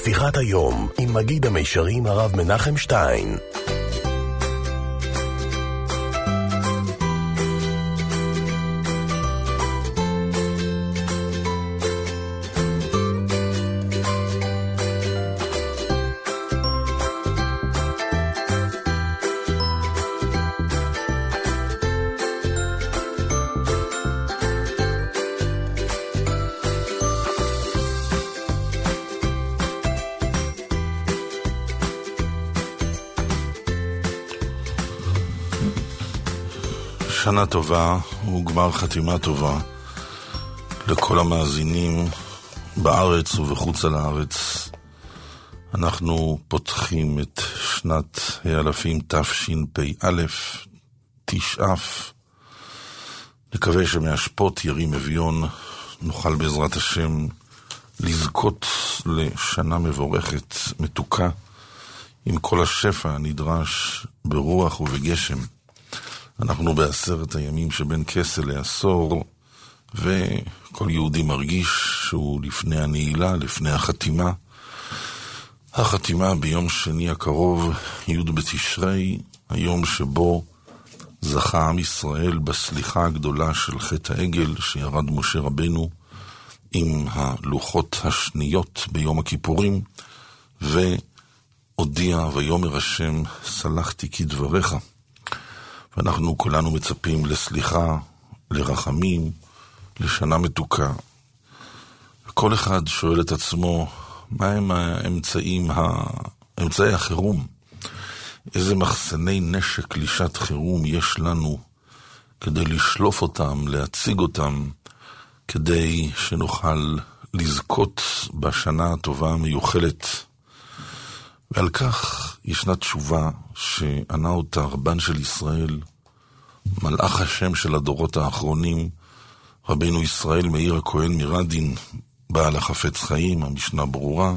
שיחת היום עם מגיד המישרים הרב מנחם שטיין. שנה טובה וגמר חתימה טובה לכל המאזינים בארץ ובחוץ על הארץ. אנחנו פותחים את שנת האלפים תשפ"א, תשעף. נקווה שמהשפוט ירים אביון נוכל בעזרת השם לזכות לשנה מבורכת, מתוקה, עם כל השפע הנדרש ברוח ובגשם. אנחנו בעשרת הימים שבין כסל לעשור, וכל יהודי מרגיש שהוא לפני הנעילה, לפני החתימה. החתימה ביום שני הקרוב, י' בתשרי, היום שבו זכה עם ישראל בסליחה הגדולה של חטא העגל, שירד משה רבנו עם הלוחות השניות ביום הכיפורים, והודיע ויאמר השם, סלחתי כדבריך. ואנחנו כולנו מצפים לסליחה, לרחמים, לשנה מתוקה. וכל אחד שואל את עצמו, מה הם אמצעי החירום? איזה מחסני נשק לשעת חירום יש לנו כדי לשלוף אותם, להציג אותם, כדי שנוכל לזכות בשנה הטובה המיוחלת. ועל כך ישנה תשובה שענה אותה רבן של ישראל, מלאך השם של הדורות האחרונים, רבינו ישראל מאיר הכהן מרדין, בעל החפץ חיים, המשנה ברורה,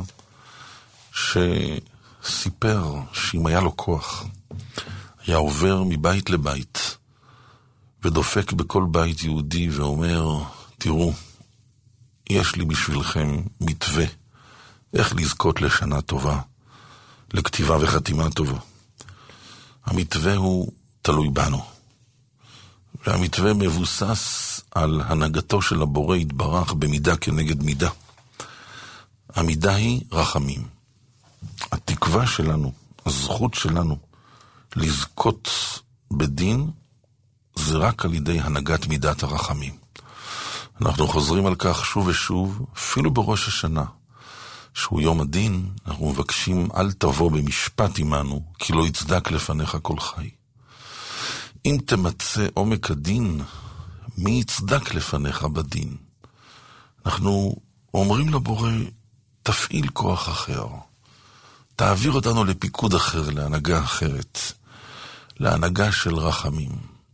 שסיפר שאם היה לו כוח, היה עובר מבית לבית, ודופק בכל בית יהודי ואומר, תראו, יש לי בשבילכם מתווה, איך לזכות לשנה טובה, לכתיבה וחתימה טובה. המתווה הוא תלוי בנו. והמתווה מבוסס על הנהגתו של הבורא יתברך במידה כנגד מידה. המידה היא רחמים. התקווה שלנו, הזכות שלנו לזכות בדין, זה רק על ידי הנהגת מידת הרחמים. אנחנו חוזרים על כך שוב ושוב, אפילו בראש השנה, שהוא יום הדין, אנחנו מבקשים אל תבוא במשפט עמנו, כי לא יצדק לפניך כל חי. אם תמצא עומק הדין, מי יצדק לפניך בדין? אנחנו אומרים לבורא, תפעיל כוח אחר, תעביר אותנו לפיקוד אחר, להנהגה אחרת, להנהגה של רחמים.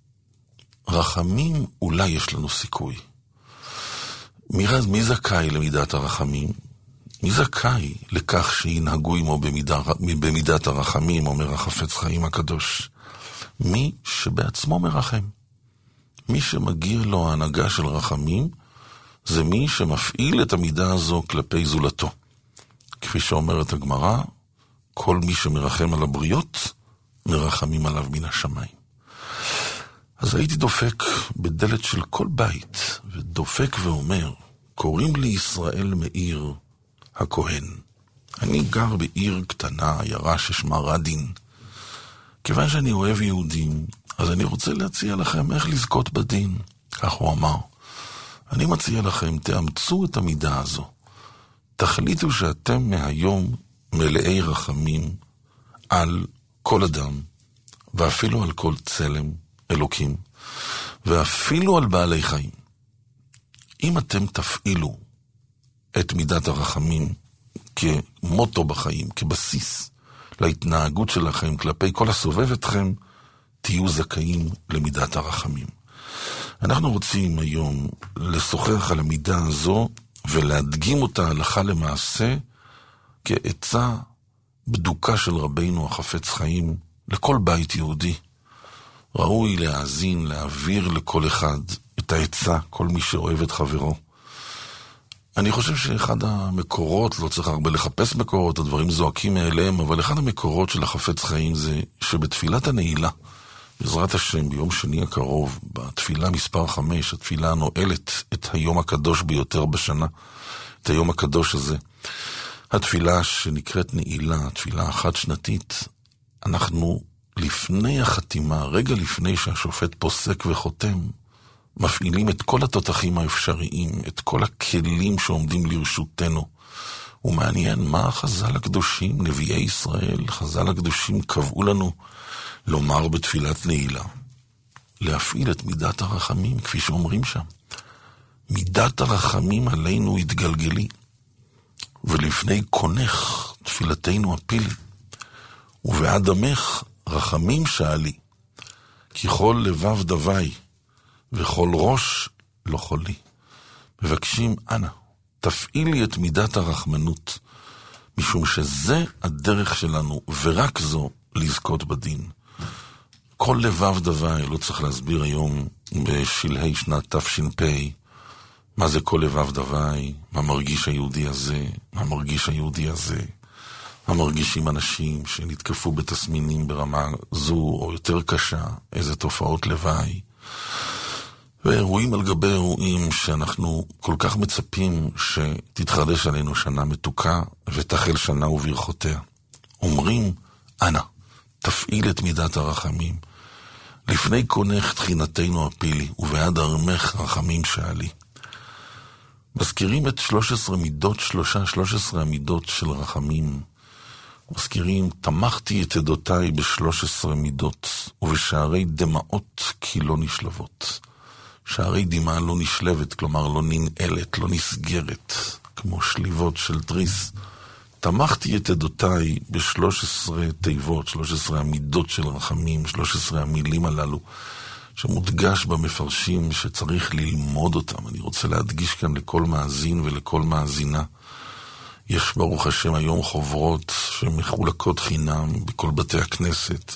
רחמים אולי יש לנו סיכוי. מי זכאי למידת הרחמים? מי זכאי לכך שינהגו עמו במידת הרחמים, אומר החפץ חיים הקדוש? מי שבעצמו מרחם. מי שמגיע לו ההנהגה של רחמים, זה מי שמפעיל את המידה הזו כלפי זולתו. כפי שאומרת הגמרא, כל מי שמרחם על הבריות, מרחמים עליו מן השמיים. אז הייתי דופק בדלת של כל בית, ודופק ואומר, קוראים לי ישראל מאיר הכהן. אני גר בעיר קטנה, עיירה ששמה רדין. כיוון שאני אוהב יהודים, אז אני רוצה להציע לכם איך לזכות בדין. כך הוא אמר. אני מציע לכם, תאמצו את המידה הזו. תחליטו שאתם מהיום מלאי רחמים על כל אדם, ואפילו על כל צלם אלוקים, ואפילו על בעלי חיים. אם אתם תפעילו את מידת הרחמים כמוטו בחיים, כבסיס להתנהגות שלכם כלפי כל הסובב אתכם, תהיו זכאים למידת הרחמים. אנחנו רוצים היום לשוחח על המידה הזו ולהדגים אותה הלכה למעשה כעצה בדוקה של רבינו החפץ חיים לכל בית יהודי. ראוי להאזין, להעביר לכל אחד את העצה, כל מי שאוהב את חברו. אני חושב שאחד המקורות, לא צריך הרבה לחפש מקורות, הדברים זועקים מאליהם, אבל אחד המקורות של החפץ חיים זה שבתפילת הנעילה, בעזרת השם, ביום שני הקרוב, בתפילה מספר 5, התפילה הנועלת את היום הקדוש ביותר בשנה, את היום הקדוש הזה, התפילה שנקראת נעילה, התפילה החד שנתית, אנחנו לפני החתימה, רגע לפני שהשופט פוסק וחותם, מפעילים את כל התותחים האפשריים, את כל הכלים שעומדים לרשותנו. ומעניין מה חז"ל הקדושים, נביאי ישראל, חז"ל הקדושים קבעו לנו לומר בתפילת נעילה, להפעיל את מידת הרחמים, כפי שאומרים שם. מידת הרחמים עלינו התגלגלי, ולפני קונך תפילתנו הפילי, ובעד דמך רחמים שאלי, כי כל לבב דווי, וכל ראש לא חולי. מבקשים, אנא, תפעילי את מידת הרחמנות, משום שזה הדרך שלנו, ורק זו לזכות בדין. כל לבב דווי, לא צריך להסביר היום בשלהי שנת תש"פ, מה זה כל לבב דווי, מה מרגיש היהודי הזה, מה מרגיש היהודי הזה, מה מרגישים אנשים שנתקפו בתסמינים ברמה זו או יותר קשה, איזה תופעות לוואי. ואירועים על גבי אירועים שאנחנו כל כך מצפים שתתחדש עלינו שנה מתוקה ותחל שנה וברכותיה. אומרים, אנא, תפעיל את מידת הרחמים. לפני קונך תחינתנו הפילי, ובעד הרמך רחמים שאלי. מזכירים את 13 מידות, 13 המידות של רחמים. מזכירים, תמכתי את עדותיי ב13 מידות, ובשערי דמעות כי לא נשלבות. שערי דמעה לא נשלבת, כלומר לא ננעלת, לא נסגרת, כמו שליבות של תריס. תמכתי את עדותיי ב13 תיבות, 13 המידות של רחמים, 13 המילים הללו, שמודגש במפרשים שצריך ללמוד אותם. אני רוצה להדגיש כאן לכל מאזין ולכל מאזינה. יש ברוך השם היום חוברות שמחולקות חינם בכל בתי הכנסת.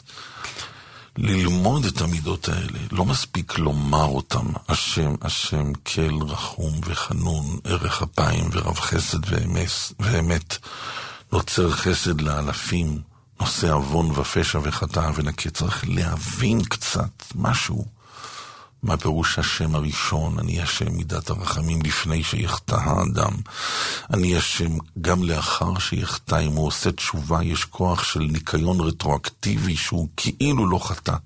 ללמוד את המידות האלה, לא מספיק לומר אותם, השם, השם, כל רחום וחנון, ערך אפיים ורב חסד ואמת, נוצר חסד לאלפים, נושא אבון ופשע וחטא ונקה. צריך להבין קצת משהו. מה פירוש השם הראשון? אני השם מידת הרחמים לפני שיחטא האדם. אני השם גם לאחר שיחטא. אם הוא עושה תשובה, יש כוח של ניקיון רטרואקטיבי שהוא כאילו לא חטא.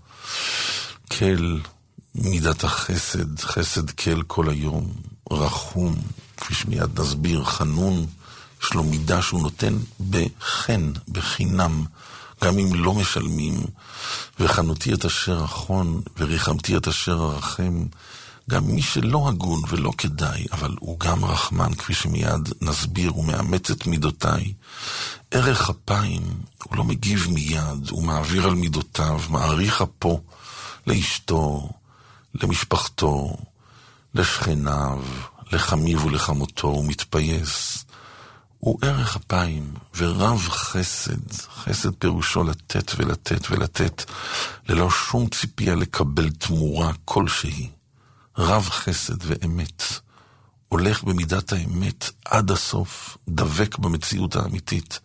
כל מידת החסד, חסד כל כל היום, רחום, כפי שמיד נסביר, חנון, יש לו מידה שהוא נותן בחן, בחינם, גם אם לא משלמים, וחנותי את אשר אחון, וריחמתי את אשר הרחם, גם מי שלא הגון ולא כדאי, אבל הוא גם רחמן, כפי שמיד נסביר, הוא מאמץ את מידותיי. ערך אפיים, הוא לא מגיב מיד, הוא מעביר על מידותיו, מעריך אפו, לאשתו, למשפחתו, לשכניו, לחמיו ולחמותו, הוא מתפייס. הוא ערך אפיים ורב חסד. חסד פירושו לתת ולתת ולתת, ללא שום ציפייה לקבל תמורה כלשהי. רב חסד ואמת. הולך במידת האמת עד הסוף, דבק במציאות האמיתית.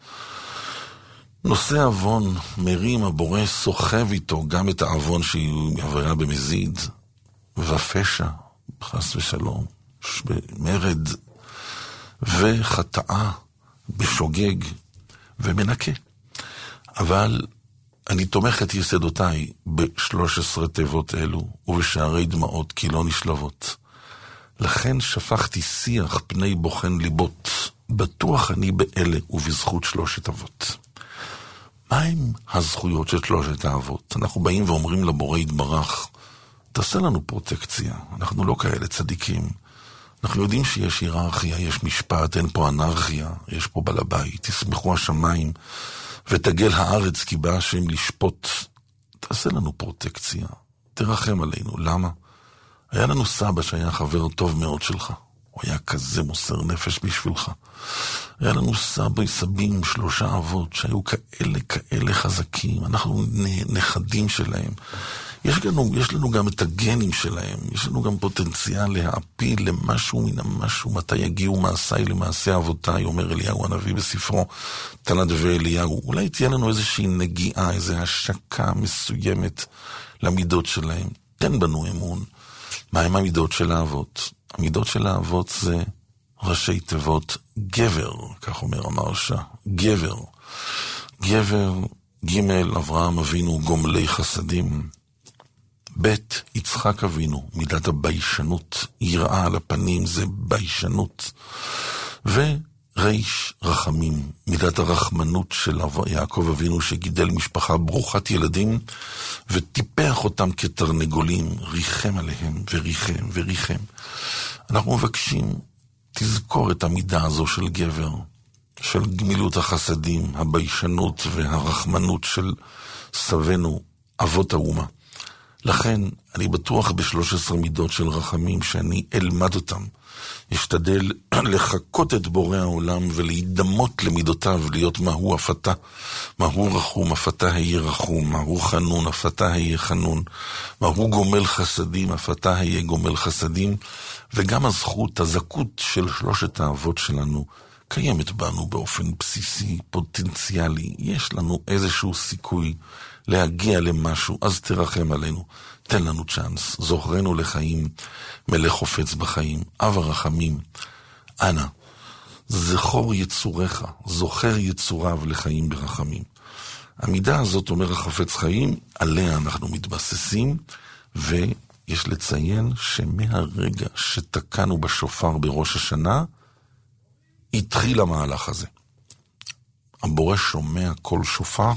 נושא אבון, מרים הבורא, סוחב איתו גם את האבון שהיא עברה במזיד, ופשע, חס ושלום, במרד, וחטאה, בשוגג, ומנקה. אבל אני תומך את יסדותיי ב13 תיבות אלו, ובשערי דמעות כי לא נשלבות. לכן שפכתי שיח פני בוחן ליבות, בטוח אני באלה ובזכות 3 אבות. מה הם הזכויות של 3 האבות? אנחנו באים ואומרים לבורא יתברך, תעשה לנו פרוטקציה, אנחנו לא כאלה צדיקים. אנחנו יודעים שיש היררכיה, יש משפט, אין פה אנרכיה, יש פה בעל הבית, תסמכו השמיים, ותגל הארץ כי בא השם לשפוט. תעשה לנו פרוטקציה, תרחם עלינו. למה? היה לנו סבא שהיה חבר טוב מאוד שלך, הוא היה כזה מוסר נפש בשבילך. היה לנו סבים, 3 אבות שהיו כאלה חזקים, אנחנו נכדים שלהם. יש לנו גם את הגנים שלהם, יש לנו גם פוטנציאל להעפיל למשהו מן המשהו, מתי יגיעו מעשיי למעשה אבותיי, אומר אליהו הנביא בספרו תנא דבי אליהו. אולי תהיה לנו איזושהי נגיעה, איזו השקה מסוימת למידות שלהם. תן בנו אמון. מה הם המידות של האבות? המידות של האבות זה ראשי תיבות גבר, כך אומר המרשה, גבר. גבר, ג' אברהם אבינו גומלי חסדים, ב' יצחק אבינו מידת הביישנות, יראה על הפנים זה ביישנות, וריש רחמים, מידת הרחמנות של יעקב אבינו שגידל משפחה ברוכת ילדים וטיפח אותם כתרנגולים, ריחם עליהם וריחם וריחם. אנחנו מבקשים, תזכור את המידה הזו של גבר, של גמילות החסדים, הביישנות והרחמנות של סבנו, אבות האומה. לכן אני בטוח ב13 מידות של רחמים שאני אלמד אותם. אשתדל לחכות את בורא העולם ולהידמות למידותיו, להיות מהו הפתה, מהו רחום, הפתה היה רחום, מהו חנון, הפתה היה חנון, מהו גומל חסדים, הפתה היה גומל חסדים, וגם הזכות, הזכות של שלושת האבות שלנו, קיימת בנו באופן בסיסי, פוטנציאלי, יש לנו איזשהו סיכוי להגיע למשהו, אז תרחם עלינו, תן לנו צ'אנס, זוכרנו לחיים, מלך חופץ בחיים, אב הרחמים, אנא, זכור יצורך, זוכר יצוריו לחיים ברחמים. המידה הזאת, אומר החפץ חיים, עליה אנחנו מתבססים, ויש לציין שמהרגע שתקנו בשופר בראש השנה, התחיל המהלך הזה. הבורא שומע כל שופר,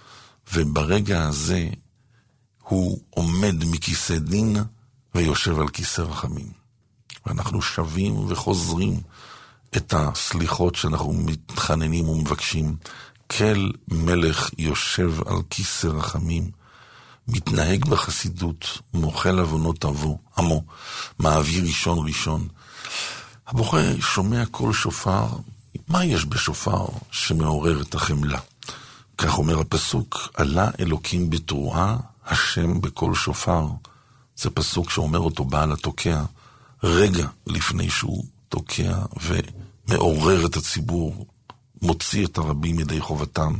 וברגע הזה הוא עומד מכיסא דין ויושב על כיסא רחמים. ואנחנו שווים וחוזרים את הסליחות שאנחנו מתחננים ומבקשים. כל מלך יושב על כיסא רחמים, מתנהג בחסידות, מוחל עוונות עמו, מעביר ראשון ראשון. הבורא שומע כל שופר. מה יש בשופר שמעורר את החמלה? כך אומר הפסוק, עלה אלוקים בתרועה, השם בכל שופר. זה פסוק שאומר אותו בעל התוקע, רגע לפני שהוא תוקע ומעורר את הציבור, מוציא את הרבים ידי חובתם,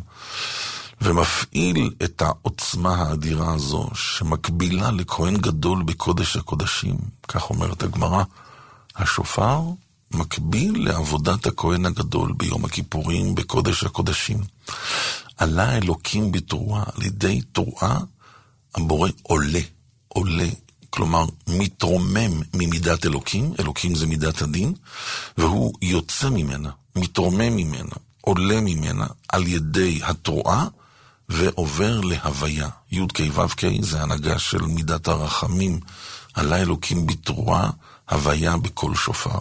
ומפעיל את העוצמה האדירה הזו, שמקבילה לכהן גדול בקודש הקודשים. כך אומרת הגמרא, השופר מקביל לעבודת הכהן הגדול ביום הכיפורים בקודש הקודשים. עלה אלוקים בתרועה, על ידי תרועה הבורא עולה, כלומר מתרומם ממידת אלוקים, אלוקים זה מידת הדין, והוא יוצא ממנה, מתרומם ממנה, עולה ממנה על ידי התרועה, ועובר להוויה. י' כ' ו' כ' זה הנהגה של מידת הרחמים, עלה אלוקים בתרועה, הוויה בכל שופר.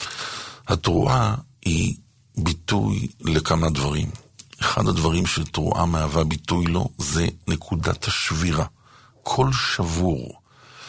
התרועה היא ביטוי לכמה דברים. אחד הדברים שתרועה מהווה ביטוי לו זה נקודת השבירה. כל שבור,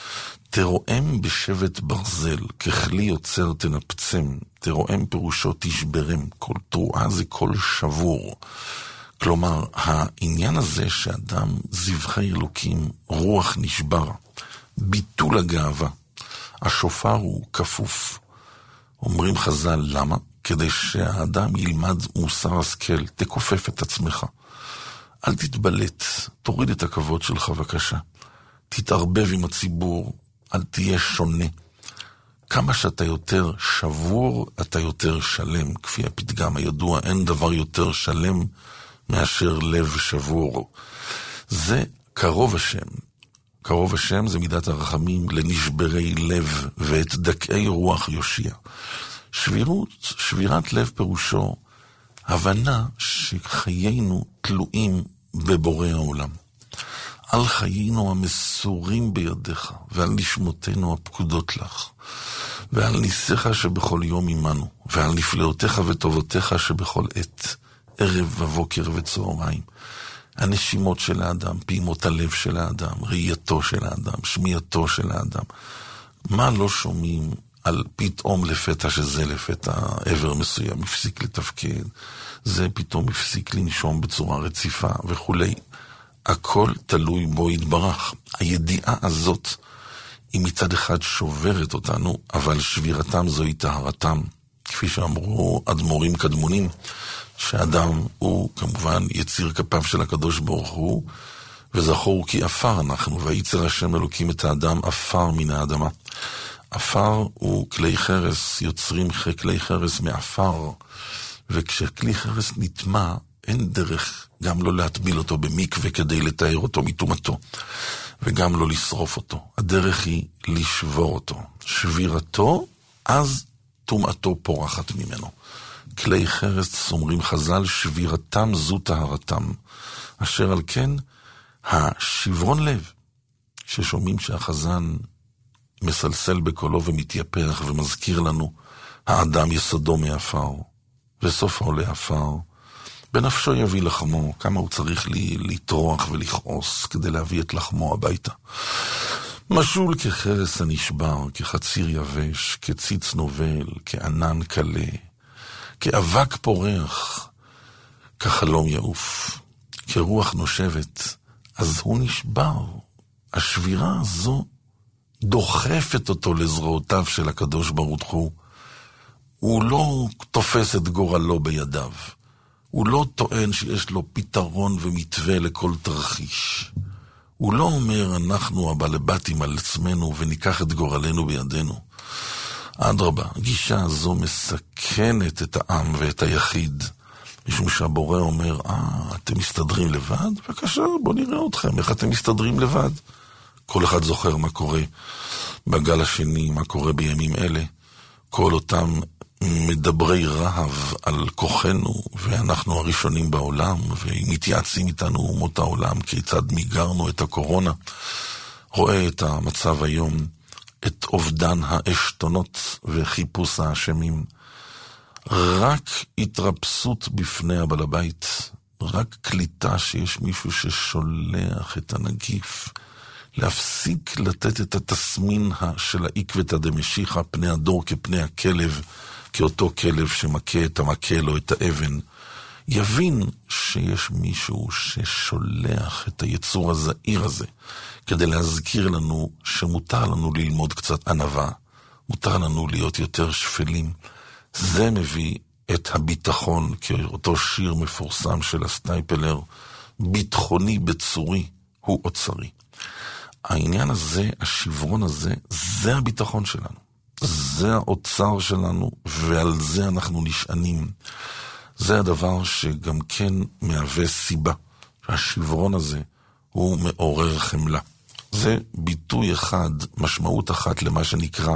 תרועם בשבט ברזל, ככלי יוצר תנפצם, תרועם פירושו תשברם, כל תרועה זה כל שבור. כלומר, העניין הזה שאדם זבחי אלוקים, רוח נשבר, ביטול הגאווה, השופר הוא כפוף. אומרים חז"ל, למה? כדי שהאדם ילמד מוסר השכל, תכופף את עצמך. אל תתבלט, תוריד את הכבוד שלך בבקשה. תתערבב עם הציבור, אל תהיה שונה. כמה שאתה יותר שבור, אתה יותר שלם. כפי הפתגם הידוע, אין דבר יותר שלם מאשר לב שבור. זה קרוב השם. קרוב השם זה מידת הרחמים לנשברי לב ואת דקאי רוח יושיע. שבירת לב פירושו הבנה שחיינו תלויים בבורא העולם. על חיינו המסורים בידיך ועל נשמותינו הפקודות לך ועל ניסיך שבכל יום עמנו ועל נפלאותיך וטובותיך שבכל עת, ערב ובוקר וצהריים. הנשימות של האדם, פעימות הלב של האדם, ראייתו של האדם, שמיעתו של האדם. מה לא שומעים על פתאום לפתע שזה לפתע עבר מסוים הפסיק לתפקד, זה פתאום הפסיק לנשום בצורה רציפה וכולי. הכל תלוי בו יתברך. הידיעה הזאת היא מצד אחד שוברת אותנו, אבל שבירתם זוהי טהרתם. כפי שאמרו אדמו"רים קדמונים, שאדם הוא כמובן יציר כפיו של הקדוש ברוך הוא, וזכור כי עפר אנחנו, וייצר השם אלוקים את האדם עפר מן האדמה. עפר הוא כלי חרס, יוצרים כלי חרס מעפר, וכשכלי חרס נטמע, אין דרך גם לא להטביל אותו במקווה כדי לתאר אותו מטומאתו, וגם לא לשרוף אותו. הדרך היא לשבור אותו. שבירתו, אז טומאתו פורחת ממנו. כלי חרס, אומרים חז"ל, שבירתם זו טהרתם. אשר על כן, השברון לב, ששומעים שהחזן מסלסל בקולו ומתייפח ומזכיר לנו, האדם יסודו מעפר, וסופו לעפר, בנפשו יביא לחמו, כמה הוא צריך לטרוח ולכעוס כדי להביא את לחמו הביתה. משול כחרס הנשבר, כחציר יבש, כציץ נובל, כענן קלה, כאבק פורח, כחלום יעוף, כרוח נושבת, אז הוא נשבר. השבירה הזו דוחפת אותו לזרועותיו של הקדוש ברוך הוא. הוא לא תופס את גורלו בידיו. הוא לא טוען שיש לו פתרון ומתווה לכל תרחיש. הוא לא אומר אנחנו הבעלבתים על עצמנו וניקח את גורלנו בידינו. אדרבה, הגישה הזו מסכנת את העם ואת היחיד, משום שהבורא אומר, אתם מסתדרים לבד? בבקשה, בוא נראה אתכם, איך אתם מסתדרים לבד? כל אחד זוכר מה קורה בגל השני, מה קורה בימים אלה. כל אותם מדברי רהב על כוחנו, ואנחנו הראשונים בעולם, ומתייעצים איתנו אומות העולם, כיצד מיגרנו את הקורונה. רואה את המצב היום, את אובדן העשתונות וחיפוש האשמים. רק התרפסות בפני הבעל הבית, רק קליטה שיש מישהו ששולח את הנגיף, להפסיק לתת את התסמין של העקבתא דמשיחא, פני הדור כפני הכלב, כאותו כלב שמכה את המקל או את האבן, יבין שיש מישהו ששולח את היצור הזעיר הזה, כדי להזכיר לנו שמותר לנו ללמוד קצת ענווה, מותר לנו להיות יותר שפלים. זה מביא את הביטחון, כאותו שיר מפורסם של הסטייפלר, ביטחוני בצורי הוא אוצרי. העניין הזה, השברון הזה, זה הביטחון שלנו. זה האוצר שלנו, ועל זה אנחנו נשענים. זה הדבר שגם כן מהווה סיבה. השברון הזה הוא מעורר חמלה. זה ביטוי אחד, משמעות אחת למה שנקרא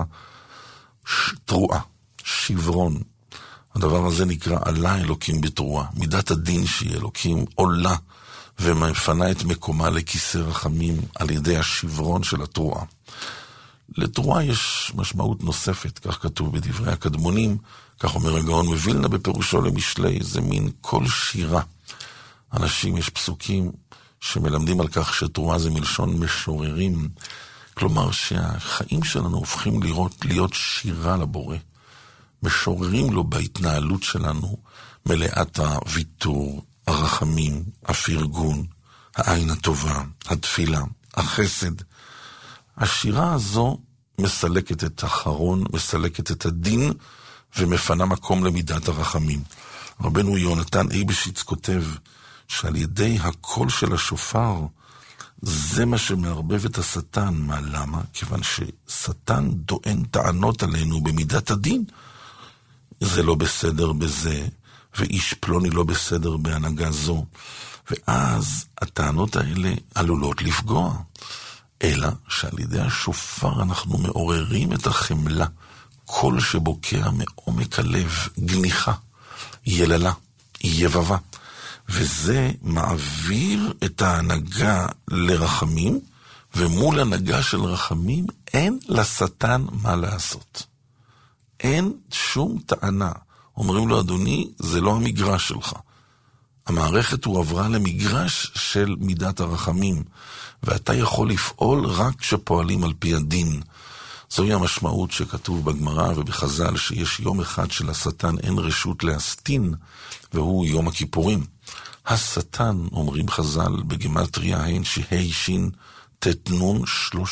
תרועה, שברון. הדבר הזה נקרא עלה אלוקים בתרועה. מידת הדין שהיא אלוקים עולה ומפנה את מקומה לכיסא רחמים על ידי השברון של התרועה. לתרועה יש משמעות נוספת, כך כתוב בדברי הקדמונים, כך אומר הגאון מווילנה בפירושו למשלי, זה מין כל שירה. אנשים, יש פסוקים שמלמדים על כך שתרועה זה מלשון משוררים, כלומר שהחיים שלנו הופכים להיות שירה לבורא. משוררים לו בהתנהלות שלנו מלאת הוויתור, הרחמים, הפרגון, העין הטובה, התפילה, החסד. השירה הזו מסלקת את החרון, מסלקת את הדין, ומפנה מקום למידת הרחמים. רבנו יונתן אייבשיץ כותב שעל ידי הקול של השופר, זה מה שמערבב את השטן. מה, למה? כיוון ששטן דואן טענות עלינו במידת הדין. זה לא בסדר בזה, ואיש פלוני לא בסדר בהנהגה זו. ואז הטענות האלה עלולות לפגוע. אלא שעל ידי השופר אנחנו מעוררים את החמלה, קול שבוקע מעומק הלב, גניחה, יללה, יבבה. וזה מעביר את ההנהגה לרחמים, ומול הנהגה של רחמים אין לשטן מה לעשות. אין שום טענה. אומרים לו, אדוני, זה לא המגרש שלך. המערכת הוא עברה למגרש של מידת הרחמים, ואתה יכול לפעול רק כשפועלים על פי הדין. זוהי המשמעות שכתוב בגמרא ובחז"ל, שיש יום אחד של השטן אין רשות להסתין, והוא יום הכיפורים. השטן, אומרים חז"ל, בגימטריה הן שהי שין תתנון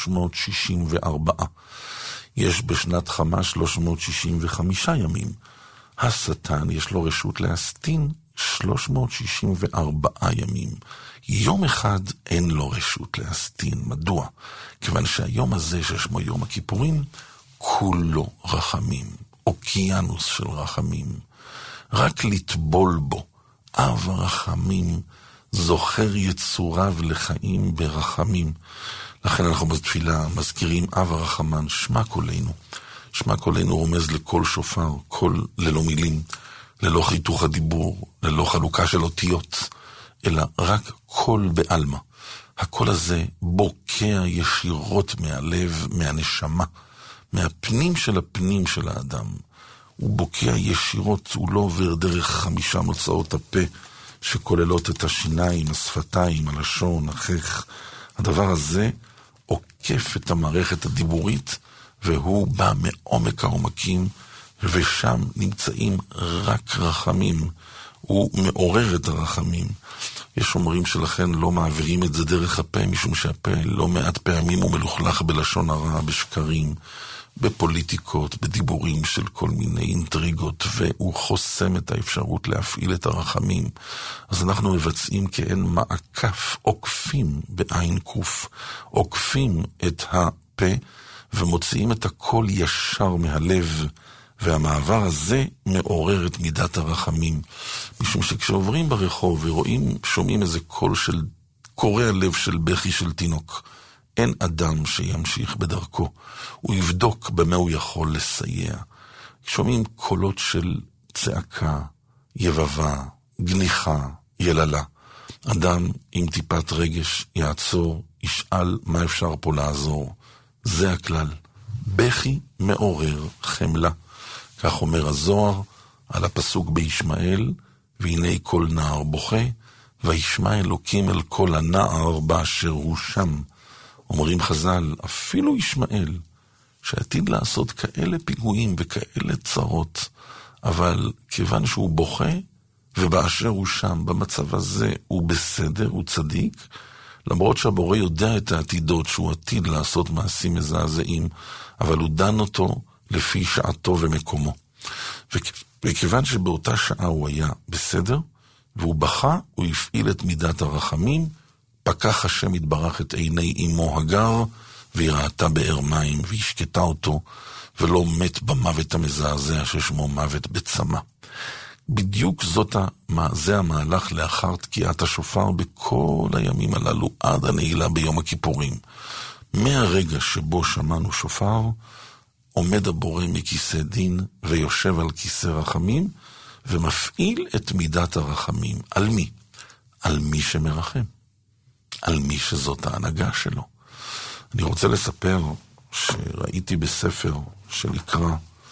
364. יש בשנת חמה 365 ימים. השטן יש לו רשות להסתין 364 ימים. יום אחד אין לו רשות להסתין. מדוע? כיוון שהיום הזה ששמו יום הכיפורים, כולו רחמים. אוקיינוס של רחמים. רק לטבול בו. אב הרחמים זוכר יצוריו לחיים ברחמים. לכן אנחנו בתפילה מזכירים אב הרחמן, שמע קולנו. שמע קולנו רומז לכל שופר, קול ללא מילים, ללא חיתוך הדיבור, ללא חלוקה של אותיות, אלא רק קול בעלמא. הקול הזה בוקע ישירות מהלב, מהנשמה, מהפנים של הפנים של האדם. הוא בוקע ישירות, הוא לא עובר דרך 5 מוצאות הפה שכוללות את השיניים, השפתיים, הלשון, החך. הדבר הזה עוקף את המערכת הדיבורית, והוא בא מעומק העומקים, ושם נמצאים רק רחמים. הוא מעורר את הרחמים. יש אומרים שלכן לא מעבירים את זה דרך הפה, משום שהפה לא מעט פעמים הוא מלוכלך בלשון הרע, בשקרים, בפוליטיקות, בדיבורים של כל מיני אינטריגות, והוא חוסם את האפשרות להפעיל את הרחמים. אז אנחנו מבצעים כאין מעקף, עוקפים בעין קוף, עוקפים את הפה, ומוציאים את הכל ישר מהלב, והמעבר הזה מעורר את מידת הרחמים. משום שכשעוברים ברחוב ורואים, שומעים איזה קול של קורע לב של בכי של תינוק, אין אדם שימשיך בדרכו. הוא יבדוק במה הוא יכול לסייע. שומעים קולות של צעקה, יבבה, גניחה, יללה. אדם עם טיפת רגש יעצור, ישאל מה אפשר פה לעזור. זה הכלל. בכי מעורר חמלה. כך אומר הזוהר על הפסוק בישמעאל, והנה כל נער בוכה, וישמע אלוקים אל כל הנער באשר הוא שם. אומרים חז"ל, אפילו ישמעאל, שעתיד לעשות כאלה פיגועים וכאלה צרות, אבל כיוון שהוא בוכה, ובאשר הוא שם, במצב הזה הוא בסדר, הוא צדיק, למרות שהבורא יודע את העתידות שהוא עתיד לעשות מעשים מזעזעים, אבל הוא דן אותו לפי שעתו ומקומו. וכיוון שבאותה שעה הוא היה בסדר, והוא בכה, הוא הפעיל את מידת הרחמים, פקח השם יתברך את עיני אמו הגר, והיא ראתה באר מים, והשקטה אותו, ולא מת במוות המזעזע ששמו מוות בצמא. בדיוק זה המהלך לאחר תקיעת השופר בכל הימים הללו, עד הנעילה ביום הכיפורים. מהרגע שבו שמענו שופר, עומד הבורא מכיסא דין, ויושב על כיסא רחמים, ומפעיל את מידת הרחמים. על מי? על מי שמרחם. על מי שזאת ההנהגה שלו. אני רוצה לספר שראיתי בספר שנקרא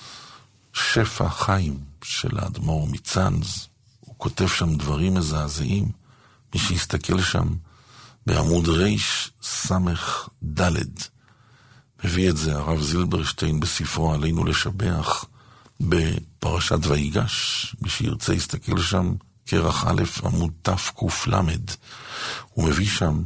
שפע חיים של האדמו"ר מצאנז. הוא כותב שם דברים מזעזעים. מי שיסתכל שם בעמוד ריש סמך דלת. מביא את זה הרב זילברשטיין בספרו עלינו לשבח בפרשת ויגש. מי שירצה יסתכל שם כרך א' עמוד תק"ל. הוא מביא שם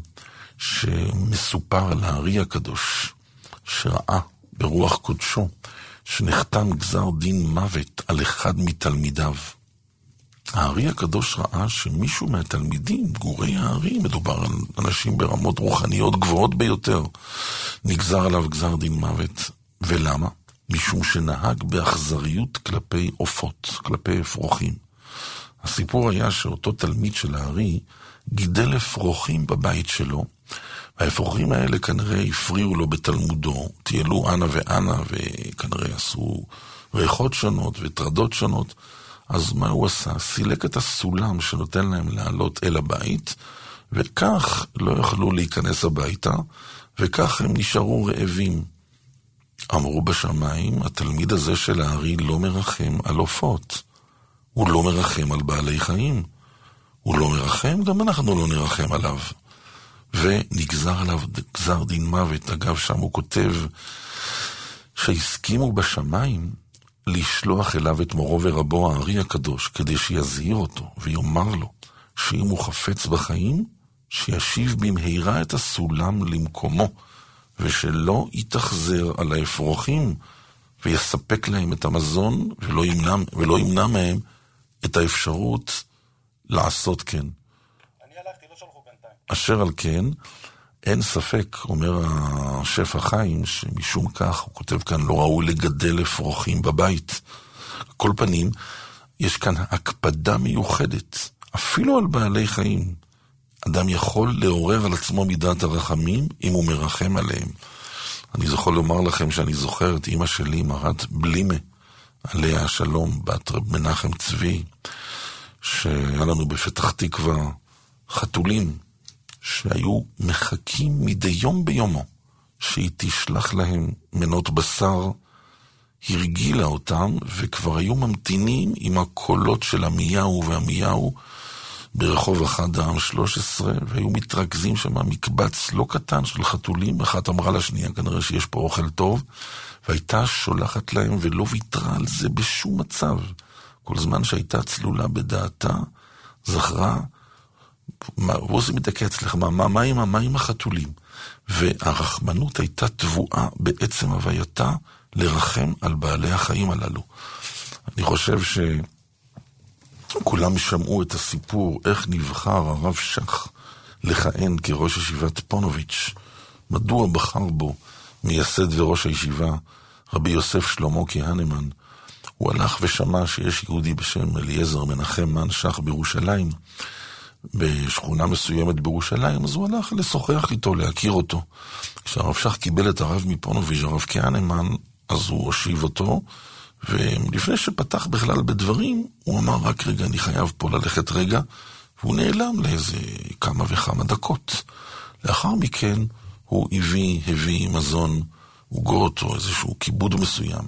שמסופר על הארי הקדוש שראה ברוח קודשו שנחתם גזר דין מוות על אחד מתלמידיו. הארי הקדוש ראה שמישהו מהתלמידים, גורי הארי, מדובר על אנשים ברמות רוחניות גבוהות ביותר, נגזר עליו גזר דין מוות. ולמה? משום שנהג באכזריות כלפי עופות, כלפי אפרוחים. הסיפור היה שאותו תלמיד של הארי גידל אפרוחים בבית שלו, והאפרוחים האלה כנראה הפריעו לו בתלמודו, טיילו אנה ואנה, וכנראה עשו ריחות שונות וטרדות שונות. אז מה הוא עשה? סילק את הסולם שנותן להם לעלות אל הבית, וכך לא יכלו להיכנס הביתה, וכך הם נשארו רעבים. אמרו בשמיים, התלמיד הזה של הארי לא מרחם על עופות. הוא לא מרחם על בעלי חיים. הוא לא מרחם, גם אנחנו לא נרחם עליו. ונגזר עליו גזר דין מוות. אגב, שם הוא כותב שהסכימו בשמיים לשלוח אליו את מורו ורבו הארי הקדוש, כדי שיזהיר אותו ויאמר לו שאם הוא חפץ בחיים, שישיב במהירה את הסולם למקומו, ושלא יתחזר על האפרוחים, ויספק להם את המזון, ולא ימנע מהם את האפשרות לעשות כן. אני הלכתי, לא שלחו בינתיים. אשר על כן, אין ספק, אומר השף החיים, שמשום כך, הוא כותב כאן, לא ראוי לגדל אפרוחים בבית. כל פנים, יש כאן הקפדה מיוחדת, אפילו על בעלי חיים. אדם יכול לעורר על עצמו מידת הרחמים, אם הוא מרחם עליהם. אני יכול לומר לכם שאני זוכר את אמא שלי, מרת בלימה, עליה השלום, בת רב מנחם צבי, שהיה לנו בפתח תקווה חתולים, שהיו מחכים מדי יום ביומו, שהיא תשלח להם מנות בשר, הרגילה אותם, וכבר היו ממתינים עם הקולות של המיהו והמיהו, ברחוב אחד העם 13, והיו מתרכזים שם מקבץ לא קטן של חתולים, אחת אמרה לשנייה, כנראה שיש פה אוכל טוב, והייתה שולחת להם ולא ויתרה על זה בשום מצב. כל זמן שהייתה צלולה בדעתה, זכרה, הוא עושה מדכא אצלך, מה עם החתולים? והרחמנות הייתה תבואה בעצם הווייתה לרחם על בעלי החיים הללו. אני חושב כולם שמעו את הסיפור, איך נבחר הרב שך לכהן כראש ישיבת פונוביץ'. מדוע בחר בו מייסד וראש הישיבה, רבי יוסף שלמה כהנמן. הוא הלך ושמע שיש יהודי בשם אליעזר מנחם מן שך בירושלים, בשכונה מסוימת בירושלים, אז הוא הלך לשוחח איתו, להכיר אותו. כשהרב שך קיבל את הרב מפונוביץ', הרב כהנמן, אז הוא הושיב אותו, ולפני שפתח בכלל בדברים, הוא אמר, רק רגע, אני חייב פה ללכת רגע, והוא נעלם לאיזה כמה וכמה דקות. לאחר מכן, הוא הביא מזון, עוגות או איזשהו כיבוד מסוים.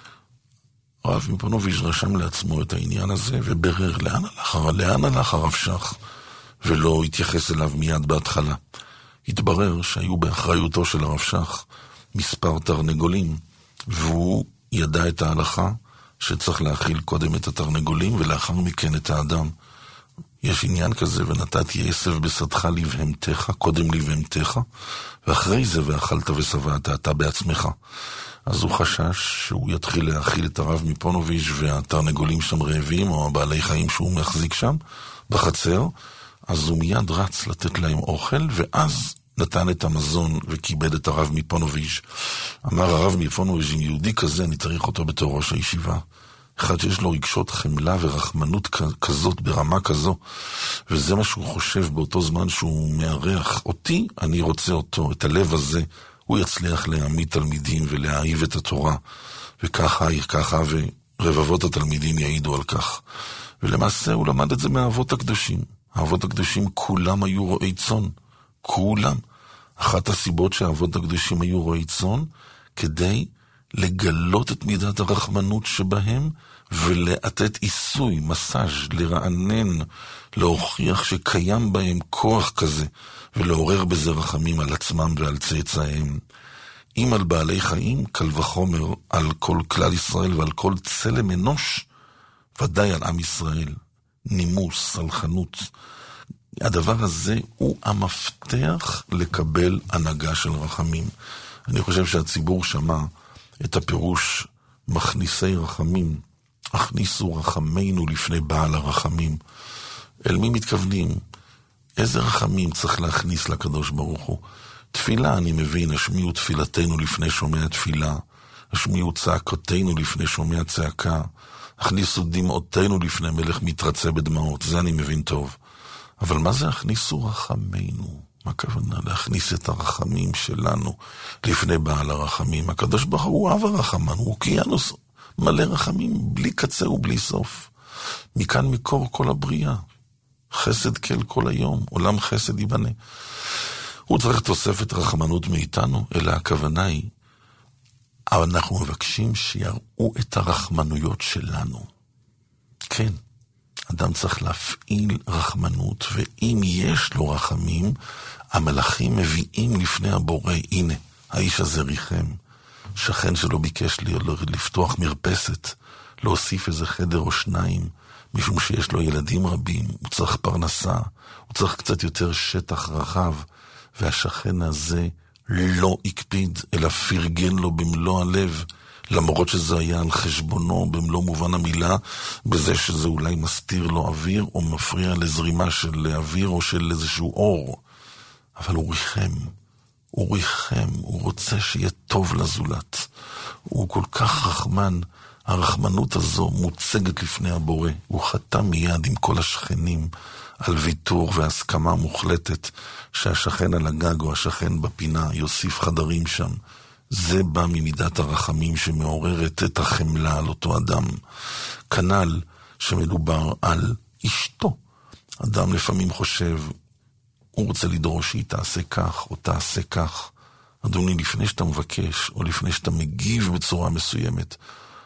הרב מפונוביץ' רשם לעצמו את העניין הזה, וברר לאן הלך הרב שך, ולא התייחס אליו מיד בהתחלה. התברר שהיו באחריותו של הרב שך מספר תרנגולים, והוא ידע את ההלכה שצריך להאכיל קודם את התרנגולים ולאחר מכן את האדם. יש עניין כזה, ונתתי עשב בשדך לבהמתך, קודם לבהמתך, ואחרי זה ואכלת ושבעת אתה בעצמך. אז הוא חשש שהוא יתחיל להאכיל את הרב מפונוביץ' והתרנגולים שם רעבים, או הבעלי חיים שהוא מחזיק שם בחצר, אז הוא מיד רץ לתת להם אוכל, ואז נתן את המזון וכיבד את הרב מפונוביץ'. אמר הרב מפונוביץ', עם יהודי כזה אני צריך אותו בתור ראש הישיבה. אחד שיש לו רגשות חמלה ורחמנות כזאת, ברמה כזו, וזה מה שהוא חושב באותו זמן שהוא מארח אותי, אני רוצה אותו, את הלב הזה, הוא יצליח להעמיד תלמידים ולהאהיב את התורה, וככה, ורבבות התלמידים יעידו על כך. ולמעשה הוא למד את זה מהאבות הקדושים. האבות הקדושים כולם היו רועי צאן, כולם. אחת הסיבות שהאבות הקדושים היו רועי צאן, כדי לגלות את מידת הרחמנות שבהם, ולתת עיסוי, מסאז', לרענן, להוכיח שקיים בהם כוח כזה, ולעורר בזה רחמים על עצמם ועל צאצאיהם. אם על בעלי חיים, קל וחומר על כל כלל ישראל ועל כל צלם אנוש, ודאי על עם ישראל, נימוס, סלחנות. הדבר הזה הוא המפתח לקבל הנהגה של רחמים. אני חושב שהציבור שמע את הפירוש מכניסי רחמים, הכניסו רחמינו לפני בעל הרחמים. אל מי מתכוונים? איזה רחמים צריך להכניס לקדוש ברוך הוא? תפילה, אני מבין, השמיעו תפילתנו לפני שומע תפילה, השמיעו צעקותינו לפני שומע צעקה, הכניסו דמעותינו לפני מלך מתרצה בדמעות, זה אני מבין טוב. אבל מה זה הכניסו רחמינו? מה הכוונה להכניס את הרחמים שלנו לפני בעל הרחמים? הקדוש ברוך הוא אב הרחמן, הוא קיינוס מלא רחמים בלי קצה ובלי סוף. מכאן מקור כל הבריאה, חסד כל כל היום, עולם חסד ייבנה. הוא צריך תוספת רחמנות מאיתנו, אלא הכוונה היא, אבל אנחנו מבקשים שיראו את הרחמנויות שלנו. כן, אדם צריך להפעיל רחמנות, ואם יש לו רחמים, המלאכים מביאים לפני הבורא, הנה, האיש הזה ריחם, שכן שלו ביקש לי לפתוח מרפסת, להוסיף איזה חדר או שניים, משום שיש לו ילדים רבים, הוא צריך פרנסה, הוא צריך קצת יותר שטח רחב, והשכן הזה לא הקפיד, אלא פרגן לו במלוא הלב, למרות שזה היה על חשבונו במלוא מובן המילה, בזה שזה אולי מסתיר לו אוויר, או מפריע לזרימה של אוויר או של איזשהו אור. אבל הוא ריחם, הוא רוצה שיהיה טוב לזולת. הוא כל כך רחמן, הרחמנות הזו מוצגת לפני הבורא. הוא חתם מיד עם כל השכנים על ויתור והסכמה מוחלטת שהשכן על הגג או השכן בפינה יוסיף חדרים שם. זה בא ממידת הרחמים שמעוררת את החמלה על אותו אדם. כנ"ל שמדובר על אשתו. אדם לפעמים חושב, הוא רוצה לדרוש שהיא תעשה כך או תעשה כך. אדוני, לפני שאתה מבקש או לפני שאתה מגיב בצורה מסוימת,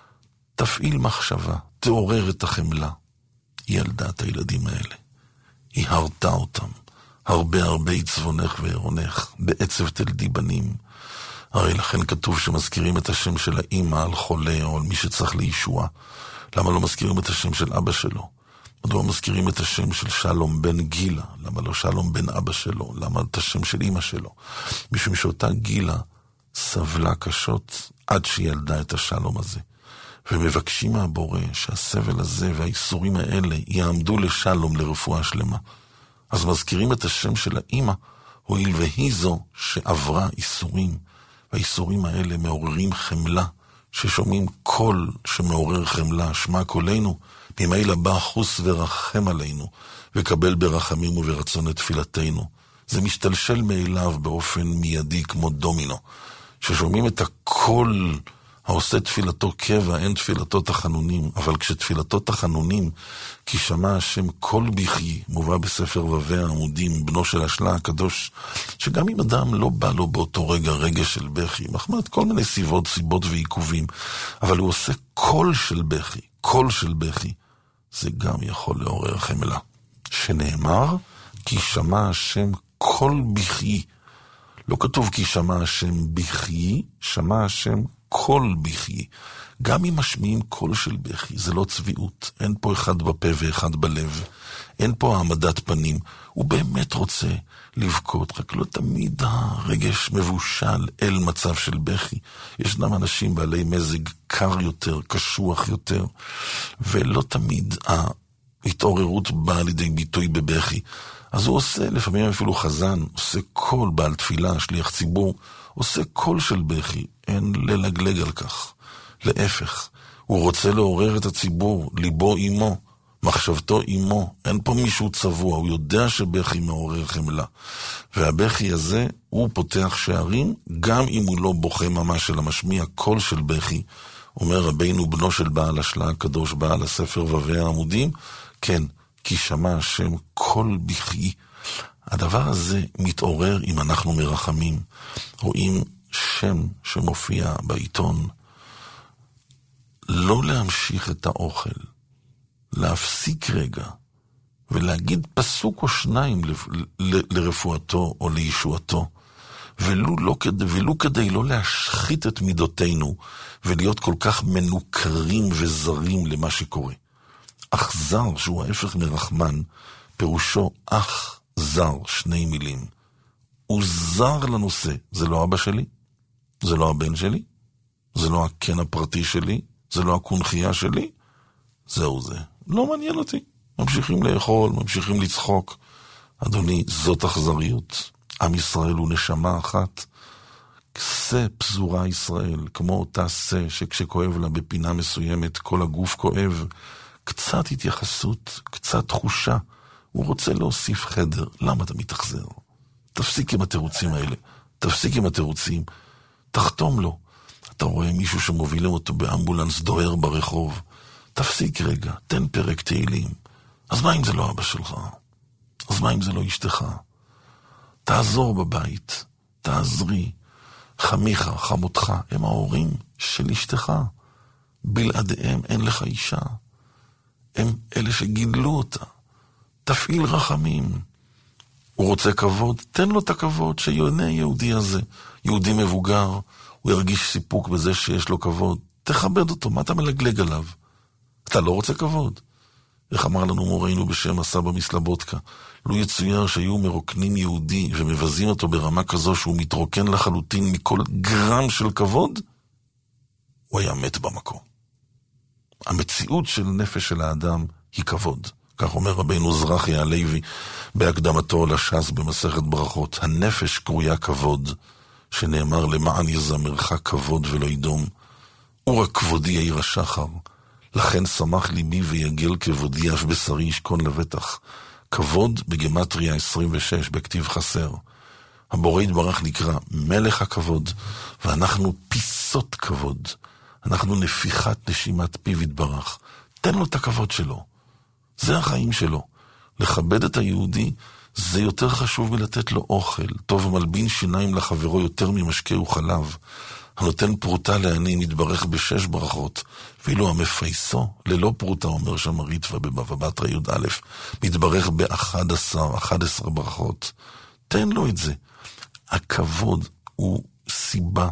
תפעיל מחשבה, תעורר את החמלה. היא ילדה את הילדים האלה. היא הרתה אותם. הרבה יצבונך ועירונך, בעצב תלדי בנים. הרי לכן כתוב שמזכירים את השם של האמא על חולה או על מי שצריך לישועה. למה לא מזכירים את השם של אבא שלו? מדוע מזכירים את השם של שלום בן גילה? למה לא שלום בן אבא שלו? למה את השם של אמא שלו? משום שאותה גילה סבלה קשות עד שהיא ילדה את השלום הזה. ומבקשים מהבורא שהסבל הזה והאיסורים האלה יעמדו לשלום, לרפואה שלמה. אז מזכירים את השם של האמא, הואיל והיא זו שעברה איסורים, והאיסורים האלה מעוררים חמלה, ששומעים קול שמעורר חמלה, שמע קולנו, ממילא בא חוס ורחם עלינו, וקבל ברחמים וברצון את תפילתנו. זה משתלשל מאליו באופן מיידי כמו דומינו, ששומעים את הקול העושה תפילתו קבע, אין תפילתו תחנונים, אבל כשתפילתו תחנונים, כי שמע השם קול בכי, מובא בספר ו"י העמודים, בנו של השלה הקדוש, שגם אם אדם לא בא לו באותו רגע של בכי, מחמת כל מיני סיבות ועיכובים, אבל הוא עושה קול של בכי, זה גם יכול לעורר חמלה. שנאמר, כי שמע השם קול בכי, לא כתוב כי שמע השם בכי, שמע השם קול בכי. גם אם משמיעים קול של בכי, זה לא צביעות. אין פה אחד בפה ואחד בלב. אין פה העמדת פנים. הוא באמת רוצה לבכות, רק לא תמיד הרגש מבושל אל מצב של בכי. ישנם אנשים בעלי מזג קר יותר, קשוח יותר, ולא תמיד ההתעוררות באה לידי ביטוי בבכי. אז הוא עושה, לפעמים אפילו חזן, עושה קול בעל תפילה, שליח ציבור, עושה קול של בכי, אין ללגלג על כך. להפך, הוא רוצה לעורר את הציבור, ליבו עמו, מחשבתו עמו, אין פה מישהו צבוע, הוא יודע שבכי מעורר חמלה. והבכי הזה, הוא פותח שערים, גם אם הוא לא בוכה ממש אלא משמיע קול של בכי, אומר רבינו בנו של בעל השלה הקדוש, בעל הספר ו"י העמודים, כן, כי שמע השם קול בכי. הדבר הזה מתעורר אם אנחנו מרחמים, רואים שם שמופיע בעיתון, לא להמשיך את האוכל, להפסיק רגע, ולהגיד פסוק או שניים לרפואתו או לישועתו, ולו כדי לא להשחית את מידותינו, ולהיות כל כך מנוכרים וזרים למה שקורה. אך זר, שהוא ההפך מרחמן, פירושו אח זר, שני מילים. הוא זר לנושא. זה לא אבא שלי, זה לא הבן שלי, זה לא הקן הפרטי שלי, זה לא הקונחייה שלי, זהו זה. לא מעניין אותי. ממשיכים לאכול, ממשיכים לצחוק. אדוני, זאת אכזריות. עם ישראל הוא נשמה אחת. שא פזורה ישראל, כמו אותה שא שכשכואב לה בפינה מסוימת, כל הגוף כואב. קצת התייחסות, קצת תחושה. הוא רוצה להוסיף חדר. למה אתה מתאכזר? תפסיק עם התירוצים האלה. תפסיק עם התירוצים. תחתום לו. אתה רואה מישהו שמובילים אותו באמבולנס דוהר ברחוב. תפסיק רגע, תן פרק תהילים. אז מה אם זה לא אבא שלך? אז מה אם זה לא אשתך? תעזור בבית, תעזרי. חמיך, חמותך, הם ההורים של אשתך. בלעדיהם אין לך אישה. הם אלה שגידלו אותה. תפעיל רחמים. הוא רוצה כבוד, תן לו את הכבוד שיונה יהודי הזה. יהודי מבוגר, הוא ירגיש סיפוק בזה שיש לו כבוד. תכבד אותו, מה אתה מלגלג עליו? אתה לא רוצה כבוד? איך אמר לנו מורנו בשם הסבא מסלבודקה, לו יצויר שהיו מרוקנים יהודי ומבזים אותו ברמה כזו שהוא מתרוקן לחלוטין מכל גרם של כבוד, הוא היה מת במקום. המציאות של נפש של האדם היא כבוד. כך אומר רבינו זרחי הלוי בהקדמתו לש"ס במסכת ברכות. הנפש קרויה כבוד, שנאמר למען יזמרך כבוד ולא ידום. אור הכבודי יאיר השחר, לכן שמח ליבי ויגל כבודי אף בשרי ישכון לבטח. כבוד בגמטריה 26 בכתיב חסר. הבורא יתברך נקרא מלך הכבוד, ואנחנו פיסות כבוד. אנחנו נפיחת נשימת פיו יתברך. תן לו את הכבוד שלו. זה החיים שלו. לכבד את היהודי זה יותר חשוב מלתת לו אוכל. טוב מלבין שיניים לחברו יותר ממשקה וחלב. הנותן פרוטה לעני מתברך ב6 ברכות, ואילו המפייסו ללא פרוטה, אומר שם הריטווה בבבא בתרא י"א, מתברך ב11 ברכות. תן לו את זה. הכבוד הוא סיבה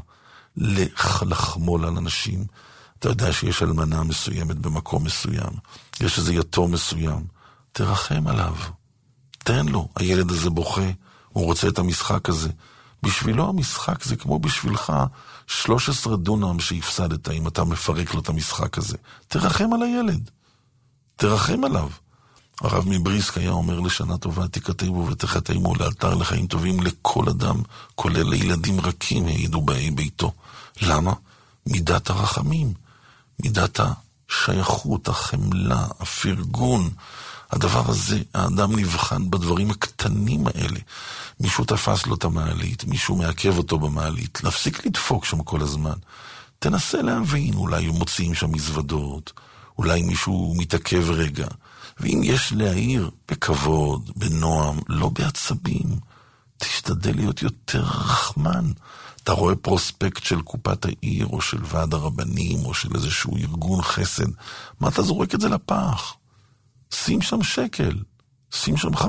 לחמול על אנשים. אתה יודע שיש אלמנה מסוימת במקום מסוים, יש איזה יתום מסוים, תרחם עליו, תן לו. הילד הזה בוכה, הוא רוצה את המשחק הזה. בשבילו המשחק זה כמו בשבילך 13 דונם שהפסדת אם אתה מפרק לו את המשחק הזה. תרחם על הילד, תרחם עליו. הרב מבריסק היה אומר לשנה טובה תיקתימו ותחתימו לאלתר לחיים טובים לכל אדם, כולל לילדים רכים, העידו באי ביתו. למה? מידת הרחמים, מידת השייכות, החמלה, הפרגון. הדבר הזה, האדם נבחן בדברים הקטנים האלה. מישהו תפס לו את המעלית, מישהו מעכב אותו במעלית, להפסיק לדפוק שם כל הזמן. תנסה להבין, אולי מוציאים שם מזוודות, אולי מישהו מתעכב רגע. ואם יש להעיר בכבוד, בנועם, לא בעצבים, תשתדל להיות יותר רחמן. אתה רואה פרוספקט של קופת העיר, או של ועד הרבנים, או של איזשהו ארגון חסד, מה אתה זורק את זה לפח? שים שם שקל, שים שם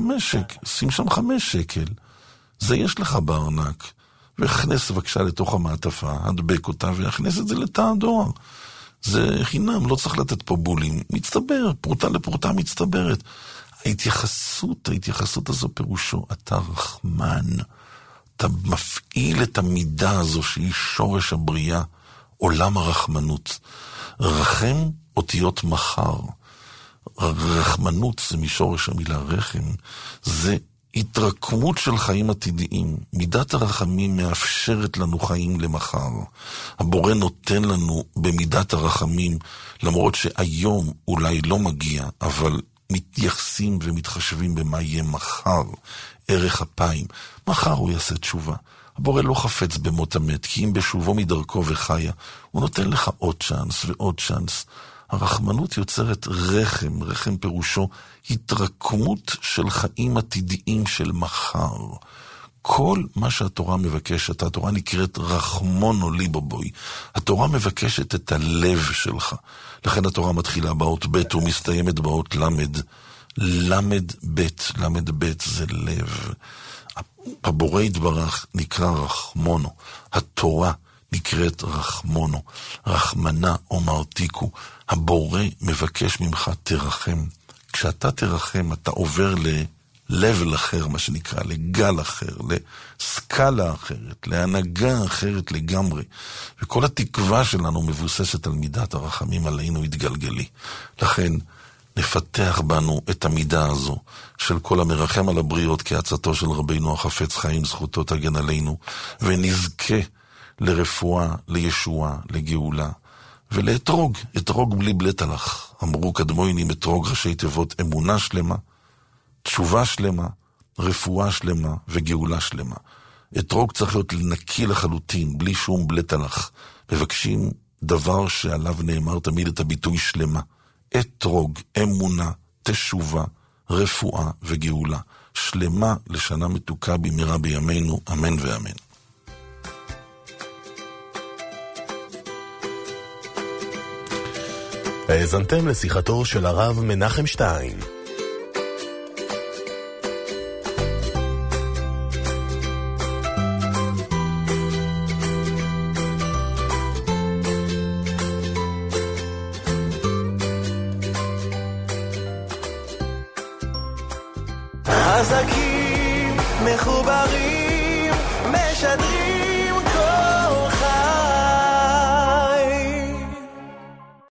5 שקל. זה יש לך בארנק, והכנס בבקשה לתוך המעטפה, הדבק אותה, והכנס את זה לתא הדואר. זה חינם, לא צריך לתת פה בולים. מצטבר, פרוטה לפרוטה מצטברת. ההתייחסות הזו פירושו, אתה רחמן. אתה מפעיל את המידה הזו שהיא שורש הבריאה, עולם הרחמנות. רחם אותיות מחר. רחמנות זה משורש המילה רחם. זה התרקמות של חיים עתידיים. מידת הרחמים מאפשרת לנו חיים למחר. הבורא נותן לנו במידת הרחמים, למרות שהיום אולי לא מגיע, אבל מתייחסים ומתחשבים במה יהיה מחר. ערך אפיים. מחר הוא יעשה תשובה. הבורא לא חפץ במות המת, כי אם בשובו מדרכו וחיה, הוא נותן לך עוד צ'אנס ועוד צ'אנס. הרחמנות יוצרת רחם, רחם פירושו התרקמות של חיים עתידיים של מחר. כל מה שהתורה מבקשת, התורה נקראת רחמונו ליבובוי. התורה מבקשת את הלב שלך. לכן התורה מתחילה באות ב' ומסתיימת באות למד. למד ב' זה לב. הבורא יתברך נקרא רחמונו. התורה נקראת רחמונו. רחמנה אומרתיקו. הבורא מבקש ממך תרחם. כשאתה תרחם אתה עובר ללבל אחר, מה שנקרא, לגל אחר, לסקאלה אחרת, להנהגה אחרת לגמרי. וכל התקווה שלנו מבוססת על מידת הרחמים עלינו התגלגלי. לכן נפתח בנו את המידה הזו של כל המרחם על הבריות כעצתו של רבינו החפץ חיים, זכותו תגן עלינו, ונזכה לרפואה, לישועה, לגאולה, ולאתרוג, אתרוג בלי בלט הלך. אמרו קדמוינים, אתרוג ראשי תיבות אמונה שלמה, תשובה שלמה, רפואה שלמה וגאולה שלמה. אתרוג צריך להיות נקי לחלוטין, בלי שום בלט הלך. מבקשים דבר שעליו נאמר תמיד את הביטוי שלמה. אתרוג, אמונה, תשובה, רפואה וגאולה. שלמה לשנה מתוקה במהרה בימינו, אמן ואמן. האזנתם לשיחתו של הרב מנחם שטיין. חזקים, מחוברים, משדרים